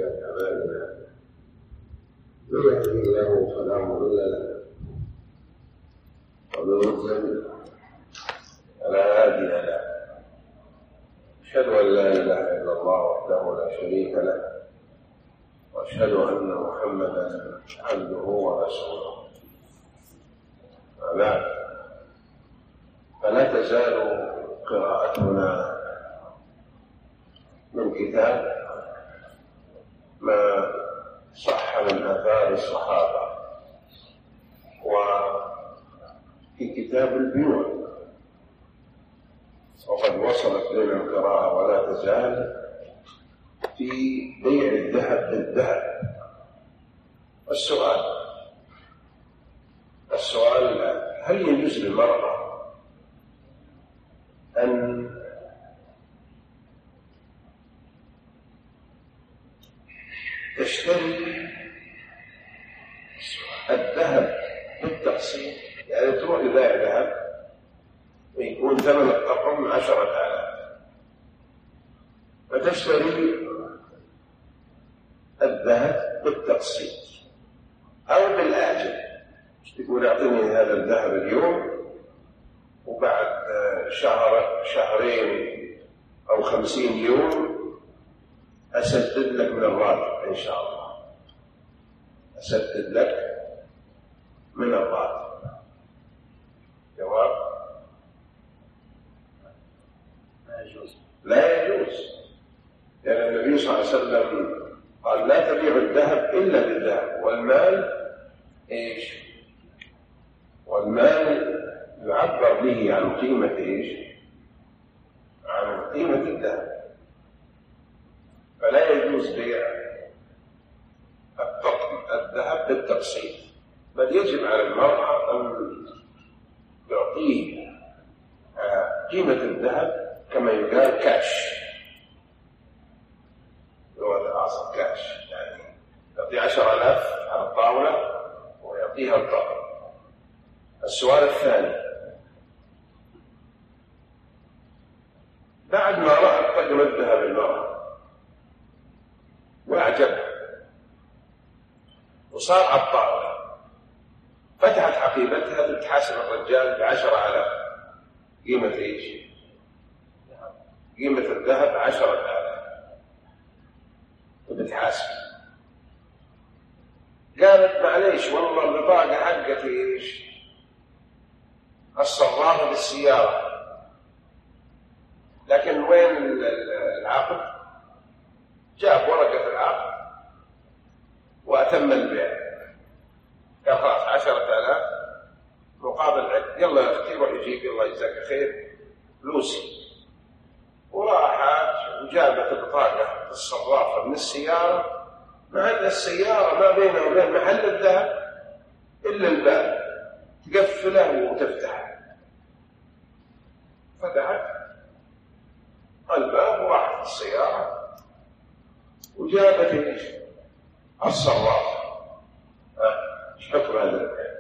سيئات أعمالنا من يهده الله فلا مضل له ومن يضلل فلا هادي له. أشهد أن لا إله إلا الله وحده لا شريك له وأشهد أن محمدا عبده ورسوله. وبعد، فلا تزال قراءتنا من كتاب ما صح من آثار الصحابة وفي كتاب البيوع، وقد وصلت لنا القراءة ولا تزال في بيع الذهب بالذهب. السؤال هل يجوز للمرأة أن تشتري الذهب بالتقسيط؟ يعني تروح لبائع ذهب ويكون ثمن الطقم 10,000 فتشتري الذهب بالتقسيط أو بالآجل، تقول أعطني هذا الذهب اليوم وبعد شهرين أو 50 يوم أسدد لك من الراتب إن شاء الله، أسدد لك من الراتب. جواب: لا يجوز، لأن النبي صلى الله عليه وسلم قال: لا تبيع الذهب إلا بالذهب. والمال إيش؟ والمال يعبر به عن قيمة إيش؟ عن قيمة الذهب. فلا يجوز بيع الذهب بالتقسيط، بل يجب على المرأة أن تعطيه قيمة الذهب كما يقال كاش، لغة العصر كاش، يعني يعطي 10,000 على الطاولة ويعطيها الطاولة. السؤال الثاني: بعد ما رأت طقم الذهب المرأة وأعجبها وصار على الطاولة، فتحت حقيبتها تتحاسب الرجال ب10,000. قيمة إيش؟ قيمة الذهب 10,000 وبتحاسب. قالت: معليش والله البطاقة حقتي إيش؟ الصرافة بالسيارة، لكن وين العقد؟ جاب ورقة العقد وأتم البيع. قال: خلاص 10,000 مقابل عقد، يلا يا أختي روح يجيب، الله يجزاك خير فلوسي. وراحت وجابت البطاقة الصرافة من السيارة، مع أن السيارة ما بينها وبين محل الذهب إلا الباب، تقفله وتفتحه. فتحت الباب وراحت السيارة وجابت ايش؟ الصرافة. ايش حكم هذا البيع؟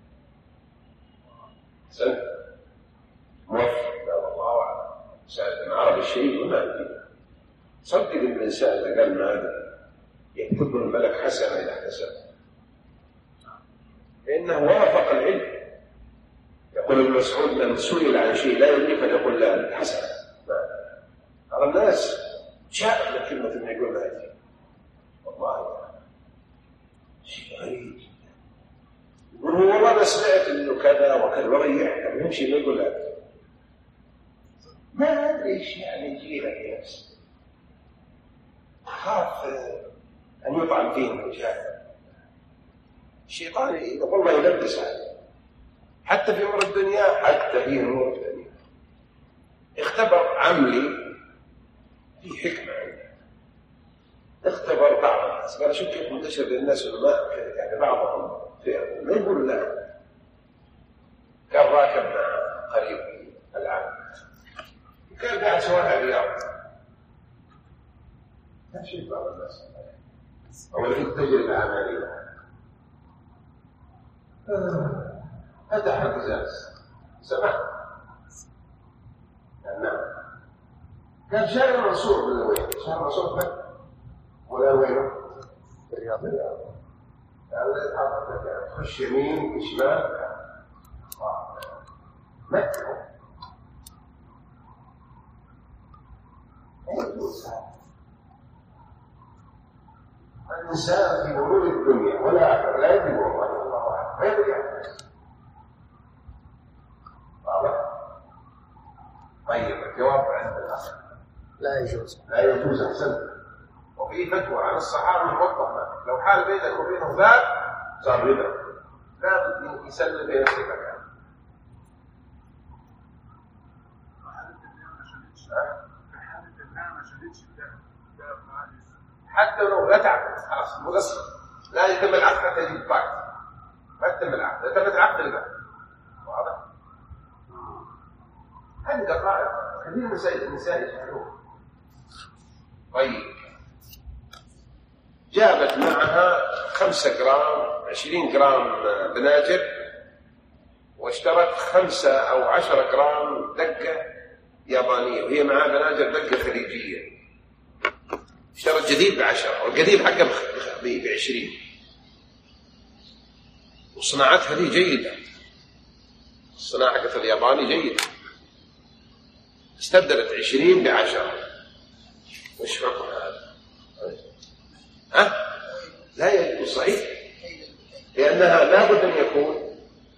سنة موفق؟ لا والله أعلم. سألت من عربي شيء وما أدري. صدق الإنسان إذا قال ما هذا يكتب له الملك حسنة إذا احتسب، لأنه وافق العلم. يقول ابن مسعود: من سئل عن شيء لا يملك أن يقول لا حسنة. هذا الناس شاء من كلمة من يقول هذه، والله شيء غريب. يقول: هو والله ما سمعت انه كذا وكذا، ويحكم يمشي ما يقول هذا. ما ادري ايش يعني يجيها الناس، خاف ان يطعن فيهم الرجال. الشيطان يقول الله يلبس عليه، حتى في امور الدنيا، حتى في امور الدنيا. اختبر عملي في حكمة عنده، اختبر بعض الناس، قال: شوف كيف منتشر للناس الماء كذا، يعني بعضهم فيه ما يقول لا. كان راكب مع قريب العام، وكان قاعد سواها الرياض، لا شيء بعض الناس أول في تجربة عملية. فتح القزاز، سمعت؟ نعم. كان شارع منصور بالوين، شارع منصور مكة، ولا وينه؟ الرياض. تخش يمين شمال مكة. الإنسان في أمور الدنيا والآخرة لا يدري والله الله أعلم ما يدري عنه. واضح؟ طيب الجواب عند الأخ لا يجوز. لا يجوز. أحسنت. وفي فتوى عن الصحابة الموضحة لو حال بينك وبينه باب صار ربا، لا يسلم بين الشركاء. حتى لو لا تعقد خلاص مغصب لا يتم العقد حتى يجيب الطاقة، ما يتم العقد، إذا تم العقد الباب. واضح؟ هذه دقائق كثير من النساء يفعلون. طيب جابت معها 5 جرام 20 جرام بناجر، واشترت 5 أو 10 جرام دقة يابانية، وهي معها بناجر دقة خليجية. اشترت جديد ب10 والقديم حقه ب20. وصناعتها دي جيدة، الصناعة حقت الياباني جيدة. استبدلت 20 ب10. وش حكم هذا؟ لا يجوز صحيح، لأنها لا بد أن يكون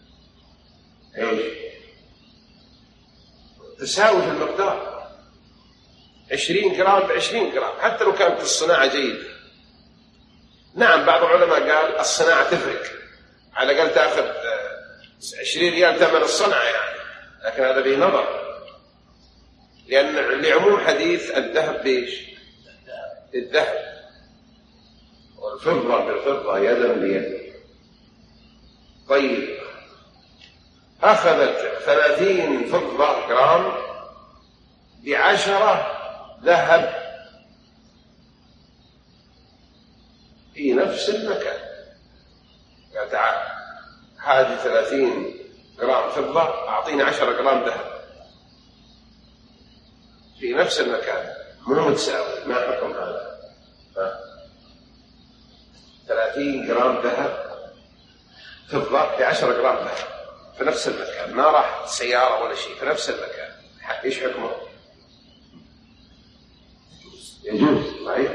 تساوي في المقدار. 20 جرام ب20 جرام حتى لو كانت الصناعة جيدة. نعم بعض العلماء قال الصناعة تفرق، على الأقل تأخذ 20 ريال ثمن الصنعة يعني، لكن هذا به نظر، لأن لعموم حديث الذهب بيش الذهب والفضة بالفضة يدا بيد. طيب أخذت 30 فضة جرام ب10 ذهب في نفس المكان. قال تعال هذه 30 جرام فضة أعطيني 10 جرام ذهب في نفس المكان، مو متساوي. ما حكم هذا؟ 30 جرام ذهب فضة ب10 جرام ذهب في نفس المكان، ما راح سيارة ولا شيء، في نفس المكان، ايش حكمه؟ يجوز صحيح.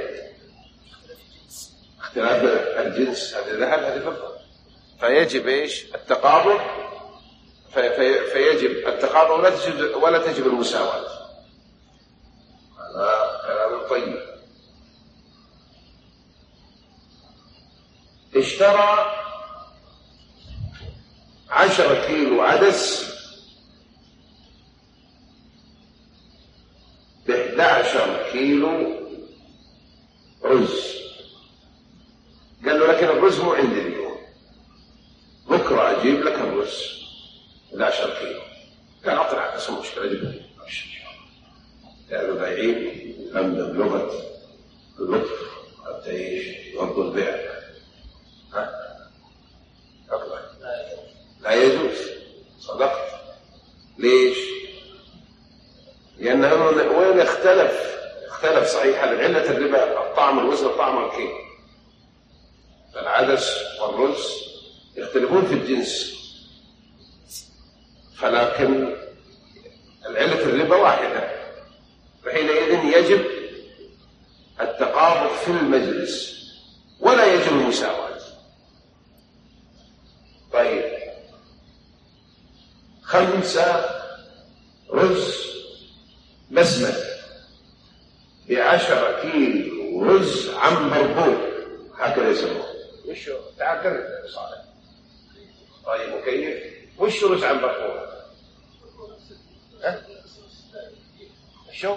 اختلاف الجنس، هذا ذهب هذه فضة، فيجب ايش؟ التقابض، فيجب التقابض ولا تجب المساواة. هذا كلام طيب. اشترى 10 كيلو عدس ب11 كيلو رز. قال له لكن الرز مو عندي اليوم، بكره اجيب لك الرز 11 كيلو. قال اعطنا عدس مو مشكله اجيب لك. لأنه بايعين أمدا بلغة اللطف حتى يوضوا البيع. أكبر لا يجوز. صدقت. ليش؟ لأنه وين اختلف صحيح علة الربا الطعم الوزن الطعم الكيل. فالعدس والرز يختلفون في الجنس، فلكن العلة الربا واحدة، فحينئذ يجب التقابض في المجلس ولا يجب المساواة. طيب 5 رز بسمتي ب10 كيلو رز عنبربور، هكذا يسموه. وشو تعال كذا صالح. طيب مكيف. وشو رز عنبربور؟ شو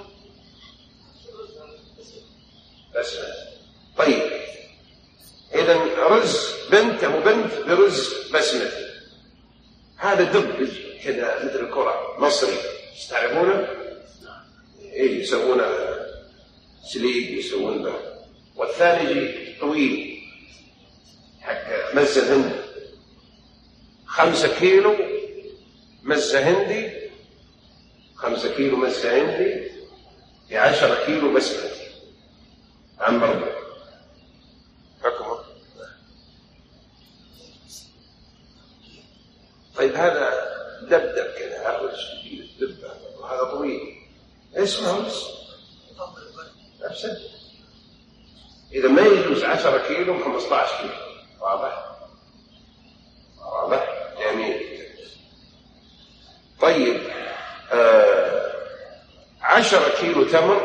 بسمتي. طيب إذا رز بنت أو بنت برز بسمتي، هذا دب كذا مثل الكرة مصري، تعرفونه؟ إيه يسوونه سليق يسوون له. والثاني يجي طويل حق مزة هندي. 5 كيلو مزة هندي، 5 كيلو مزة هندي ب10 كيلو بسمتي عنبربور. طيب هذا دبدب كذا، هذا دبدب وهذا طويل، اسمه نفسه. إذا ما يجوز 10 كيلو 15 كيلو. واضح؟ جميل. طيب 10 كيلو تمر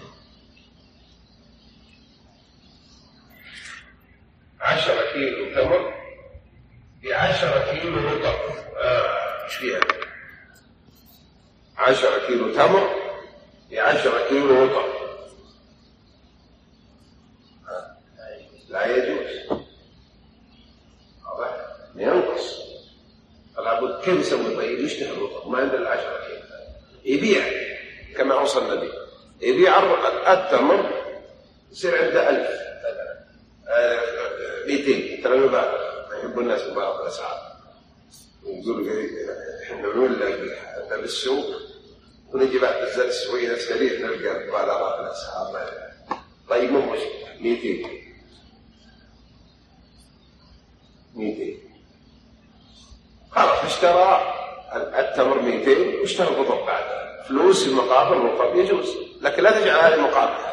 10 كيلو تمر ب10 كيلو رطب. ايش فيها؟ 10 كيلو تمر ب10 كيلو رطب لا يجوز. واضح؟ ينقص. لابد كيف يسوي؟ طيب يشتري الرطب ما عنده 10 كيلو، يبيع كما اوصى النبي، يبيع التمر يصير عنده 1000 200. ترى يبالغ، يحب الناس يبالغ بالاسعار، يقول احنا نولع بالسوق ونجي بعد الزلزال السوية نستريح نلقى مبالغات بالاسعار. طيب مو مشكلة 200 خلاص اشترى التمر 200 واشترى الرطب بعد فلوس المقابل الرطب يجوز، لكن لا تجعل هذه المقابل.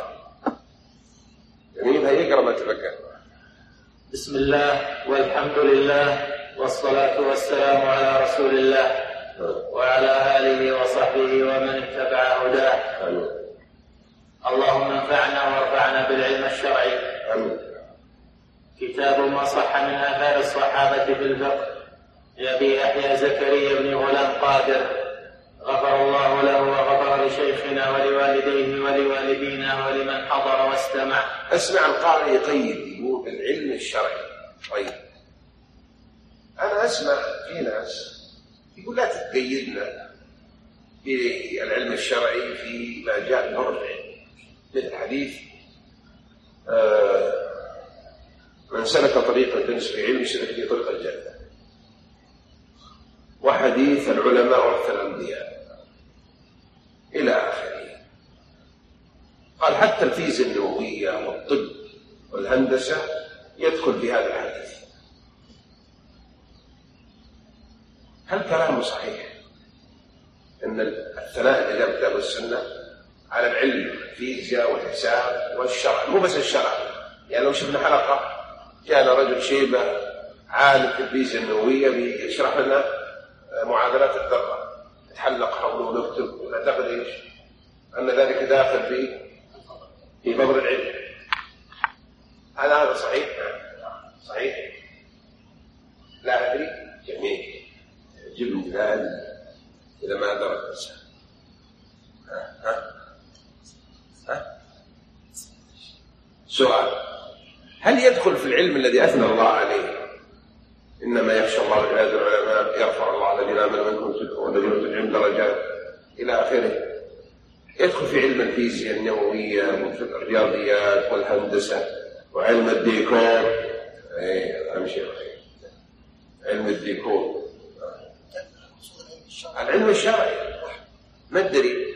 جميل. هيقرأ ما تبقى. بسم الله والحمد لله والصلاة والسلام على رسول الله وعلى آله وصحبه ومن اتبع هداه. اللهم انفعنا وارفعنا بالعلم الشرعي. كتاب ما صح من آثار الصحابة في الفقه لأبي يحيى زكريا بن غلام قادر غفر الله له وغفر لشيخنا ولوالديه ولوالدينا ولمن حضر واستمع. اسمع القارئ يقيد يقول العلم الشرعي. طيب أنا أسمع في ناس يقول لا تتقيدنا بالعلم الشرعي في ما جاء من العلم، مثل حديث من سلك طريقا يلتمس في علم سلك في طريق الجنة، وحديث العلماء ورث الأنبياء إلى آخره. قال حتى الفيزياء النووية والطب والهندسة يدخل في هذا الحديث. هل كلامه صحيح أن الثناء اللي جاء كتاب السنة على العلم الفيزياء والحساب والشرع، مو بس الشرع؟ يعني لو شفنا حلقة جاءنا رجل شيبة عالم في الفيزياء النووية بيشرح لنا معادلات الذرة، نتحلق حوله ونكتب ونعتقد ايش؟ أن ذلك داخل في بذر العلم. هذا صحيح؟ صحيح؟ لا أدري. جميل. يجب الجهال إذا ما درك الإنسان. سؤال: هل يدخل في العلم الذي أثنى الله عليه إنما يخشى الله من عباده العلماء يرفع الله الذين آمنوا منكم والذين أوتوا العلم درجات إلى آخره؟ يدخل في علم الفيزياء النووية والرياضيات والهندسة وعلم الديكور. أهم شيء علم الديكور. العلم الشرعي ما الدليل؟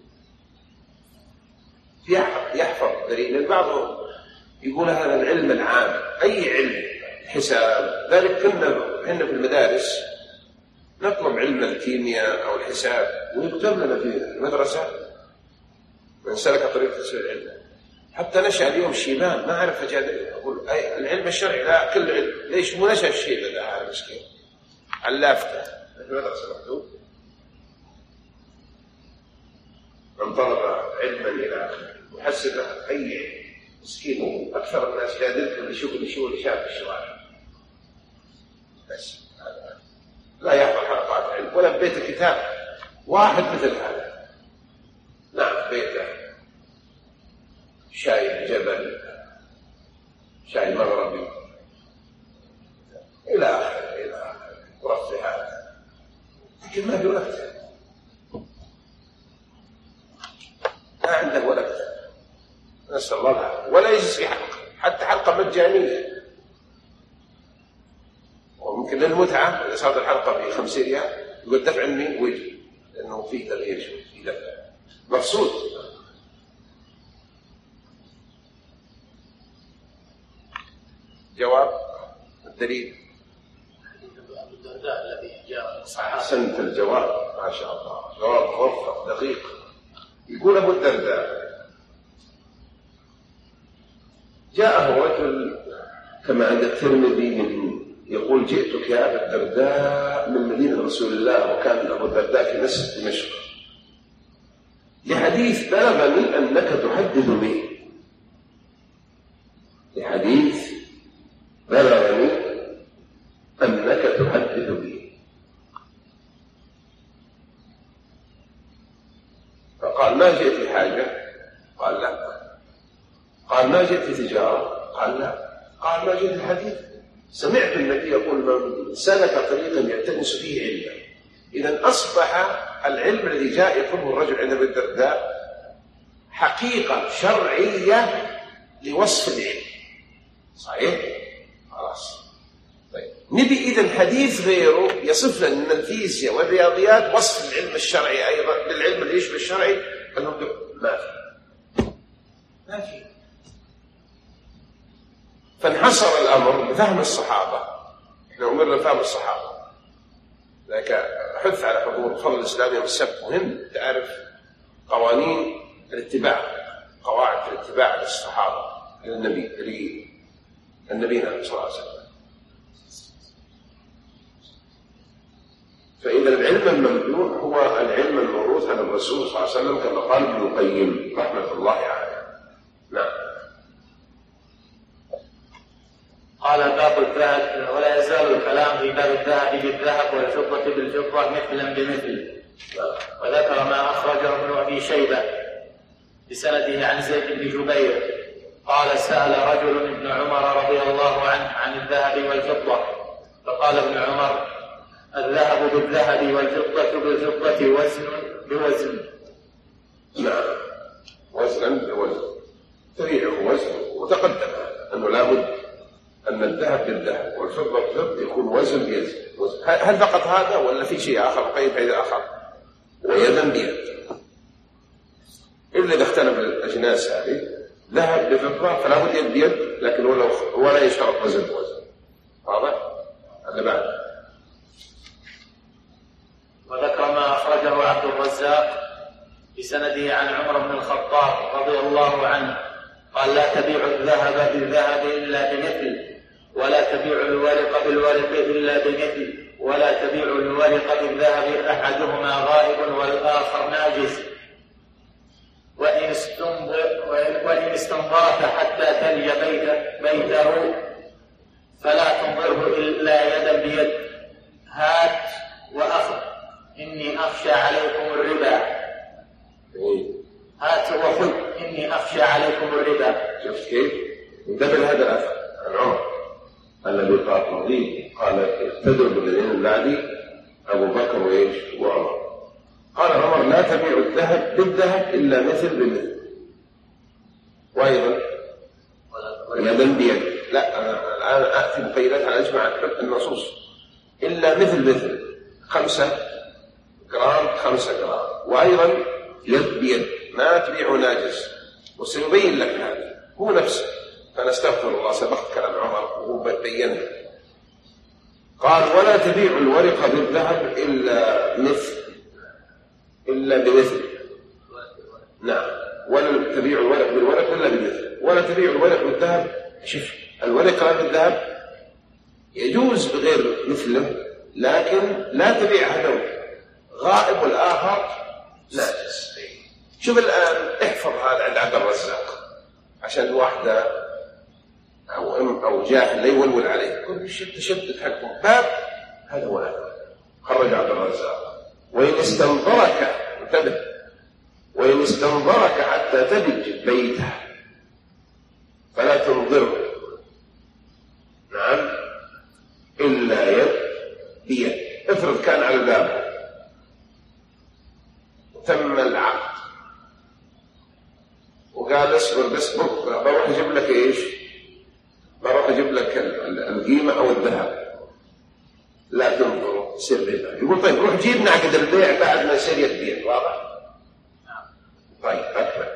يحفظ دليل. البعض يقول هذا العلم العام، أي علم، حساب. ذلك كنا في المدارس نطلب علم الكيمياء أو الحساب ويكتب لنا في المدرسة من سلك طريق العلم. حتى نشأ اليوم الشيبان ما عرف أجادل. أقول العلم الشرعي لا كل علم. ليش مو نشأ الشيبة ذا عالم مسكين علافتة في المدرسة مكتوب من طلب علما إلى آخره وحسب أي مسكين. أكثر الناس جادلته اللي شاف في الشوارع بس لا يحضر حلقات علم ولا ببيت كتاب واحد مثل هذا. نعم بيته شاي جبل، شاي مغربي إلى آخره ورفع هذا، لكن ما في وقت، ما عنده ولا كتاب. نسأل الله العافية. ولا يجلس في حلقة، حتى حلقة مجانية، وممكن للمتعة إذا صارت الحلقة ب50 ريال يقول دفع عني ويجي، لأنه فيه تغيير شوي، فيه دفع مقصود. جواب الدليل أبو الدرداء الذي جاء أحسنت الجواب، ما شاء الله، جواب موفق دقيق. يقول أبو الدرداء: جاءه رجل كما عند الترمذي يقول: جئتك يا أبا الدرداء من مدينة رسول الله، وكان أبو الدرداء في مسجد دمشق، لحديث بلغني أنك تحدث به، لحديث بلغني أنك تحدث به. فقال: ما جئت لحاجة؟ قال: لا. قال: ما جئت لتجارة؟ قال: لا. قال: ما جئت لحديث؟ سمعت النبي يقول: من سلك طريقا يلتمس فيه علما. إذن أصبح العلم الذي جاء يطلبه الرجل عند أبي الدرداء حقيقة شرعية لوصف العلم. صحيح؟ خلاص. طيب، نبي إذن حديث غيره يصف لنا أن الفيزياء والرياضيات وصف العلم الشرعي أيضا للعلم اللي يشبه الشرعي. ما في. فانحصر الأمر بفهم الصحابة. احنا أمرنا بفهم الصحابة، لكن حث على حضور فضل الإسلام يوم السبت مهم تعرف قوانين الاتباع، قواعد الاتباع للصحابة للنبي صلى الله عليه وسلم. فإذا العلم الممدوح هو العلم الموروث عن الرسول صلى الله عليه وسلم كما قال ابن القيم رحمة الله عليه. نعم. قال: باب الذهب. ولا يزال الكلام في باب الذهب بالذهب والفضة بالفضة مثلا بمثل. وذكر ما أخرجه ابن أبي شيبة بسنده عن زيد بن جبير قال: سأل رجل ابن عمر رضي الله عنه عن الذهب والفضة، فقال ابن عمر: الذهب بالذهب والفضة بالفضة وزن بوزن. نعم، وزنا بوزن، تبيعه وزن. وتقدم أنه لابد أن الذهب بالذهب والفضة بالفضة يكون وزن بيد. هل فقط هذا ولا في شيء آخر قيد بعيد آخر؟ ويدا بيد، إلا إذا اختلف الأجناس هذه ذهب بفضة فلا بد يد بيد، لكن ولا يشترط وزن بوزن. واضح؟ هذا بعد. وذكر ما أخرجه عبد الرزاق بسنده عن عمر بن الخطاب رضي الله عنه قال: لا تبيع الذهب بالذهب إلا بمثل، ولا تبيع الورق بالورق إلا بمثل، ولا تبيع الورق بالذهب أحدهما غائب والآخر ناجز، وإن استنظرت حتى تلي بيته فلا تنظره إلا يدا بيد، هات وأخذ، إني أخشى عليكم الربا. هات وخذ، إني أخشى عليكم الربا. شفت كيف؟ انتبه لهذا الأثر عن عمر الذي قال نظيف، قال: اقتدوا بالذين بعدي أبو بكر وإيش وعمر. قال عمر: لا تبيع الذهب بالذهب إلا مثل بمثل، وأيضا يدا بيد. لا، أنا الآن أأتي بقيدات على أجمع النصوص. إلا مثل 5 جرام 5 جرام، وأيضا يد بيد، ما تبيع ناجس. وسيبين لك هذا هو نفسه، فنستغفر الله، سبقت كلام عمر وهو بيّنه. قال: ولا تبيع الورق بالذهب إلا بمثل. نعم، ولا تبيع الورق بالورق إلا بمثل، ولا تبيع الورق بالذهب. شوف، الورق بالذهب يجوز بغير مثله، لكن لا تبيع هذول غائب والآخر ناجس. شوف الآن، احفظ هذا عند عبد الرزاق عشان واحدة أو جاهل لا يولول عليه. كل تشدد حقكم باب هذا هو هذا. خرج عبد الرزاق: وإن استنظرك، انتبه، وإن استنظرك حتى تلج بيته فلا تنظره، نعم، إلا يد بيد. افرض كان على الباب وتم العقد وقال: اصبر بس بروح اجيب لك ايش؟ بروح اجيب لك القيمه او الذهب. لا تنظر سر ربا. يقول: طيب روح جيب نعقد البيع بعد ما يصير يد بيد. واضح؟ طيب اكمل.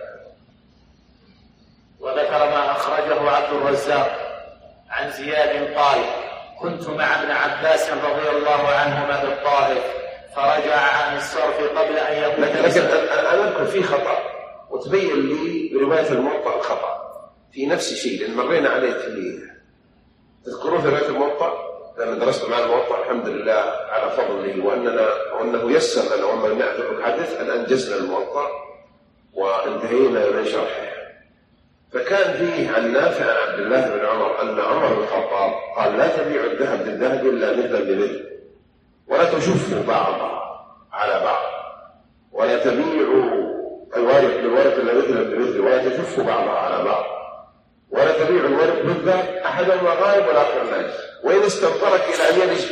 وذكر ما أخرجه عبد الرزاق عن زياد قال: كنت مع ابن عباس رضي الله عنهما بالطائف فرجع عن الصرف قبل أن يقول. لكن أنا أذكر فيه خطأ وتبين لي برواية الموطأ الخطأ في نفس الشيء، لأن مرينا عليه تذكرون في رواية الموطأ لما درست مع الموطأ الحمد لله على فضله وأنه يسر لنا وما نعرف الحدث أن أنجزنا الموطأ وانتهينا من شرحه. فكان فيه عن نافع عن عبد الله بن عمر أن عمر بن الخطاب قال: لا تبيع الذهب بالذهب إلا مثلا بمثل، ولا تشفوا بعضها على بعض، ولا تبيعوا الوارث بالورث إلا مثلا بمثل، ولا تشفوا بعضها على بعض، ولا تبيع الورث بالذهب أحدهما غائب والآخر ناجز، وإن استنظرك إلى أن يلج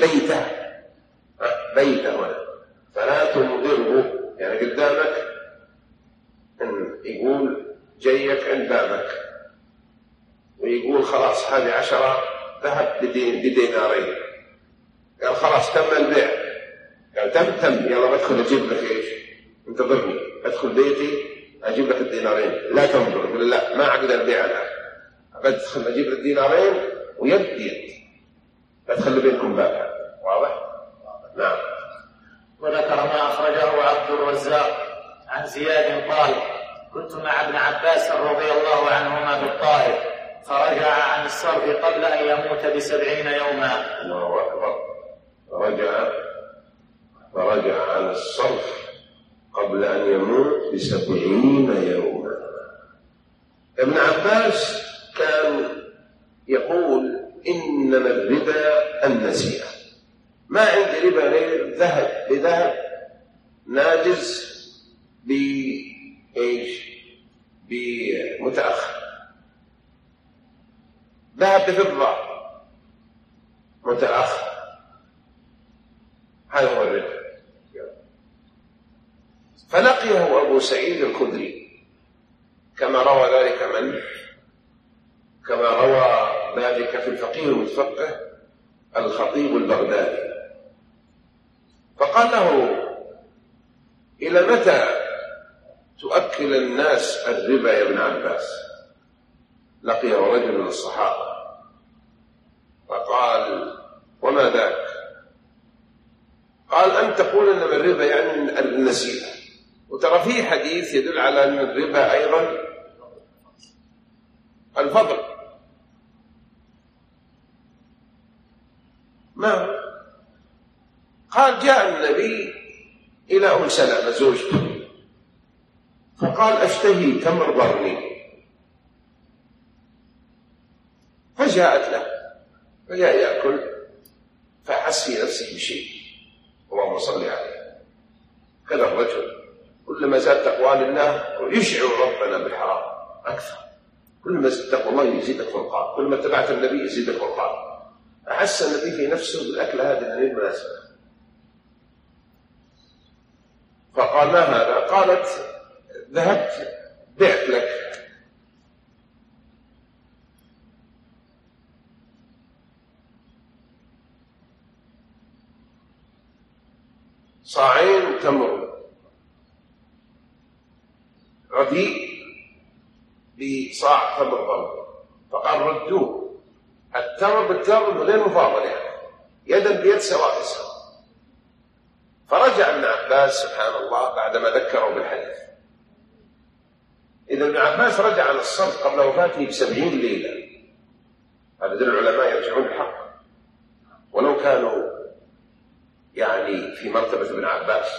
بيته هنا فلا تنظره، يعني قدامك إن يقول جيك عند بابك ويقول خلاص هذه 10 ذهب بدينارين، قال خلاص تم البيع، قال تم يلا بدخل أجيب لك إيش، انتظرني أدخل بيتي أجيب لك الدينارين، لا تنظر، يقول لا ما عقد البيع الآن، بدخل أجيب لك الدينارين ويد بيد، لا تخلي بينكم بابها. واضح؟ نعم. وذكر ما أخرجه عبد الرزاق عن زياد قال: كنت مع ابن عباس رضي الله عنهما بالطائف فرجع عن الصرف قبل أن يموت ب70 يوما. الله أكبر. فرجع عن الصرف قبل أن يموت ب70 يوما. ابن عباس كان يقول: إنما الربا النسيئة، ما عندي ربا غير ذهب بذهب ناجز بإيش؟ بمتأخر، ذهب بفضة متأخر، هذا هو الربا. فلقيه أبو سعيد الخدري كما روى ذلك في الفقيه المتفقه الخطيب البغدادي، فقال له: إلى متى تؤكل الناس الربا يا ابن عباس؟ لقيه رجل من الصحابة فقال: وما ذاك؟ قال: أن تقول إنما الربا يعني النسيئة، وترى فيه حديث يدل على أن الربا أيضا الفضل. ما قال: جاء النبي إلى أم سلمة زوجته فقال: أشتهي تمر برني، فجاءت له فجاء يأكل فحس في نفسه بشيء، اللهم صل عليه. كذا الرجل كلما زاد تقوى لله يشعر ربنا بالحرام أكثر، كل ما زدت تقوى الله يزيدك فرقان، كل ما اتبعت النبي يزيدك فرقان. أحس النبي في نفسه بالأكل هذه غير مناسبة، فقال: ما هذا؟ قالت: ذهبت بعت لك صاعين تمر رديء بصاع تمر ضرب، فقال: ردوه، التمر بالتمر غير مفاضل، يعني يدا بيد سواء سواء. فرجع ابن عباس سبحان الله بعدما ذكروا بالحديث. إذا ابن عباس رجع عن الصرف قبل وفاته ب70 ليلة، هذا دل العلماء يرجعون الحق ولو كانوا يعني في مرتبة ابن عباس،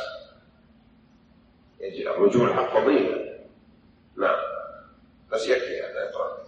يجب رجوع الحق فضيلة. نعم، بس يكفي هذا.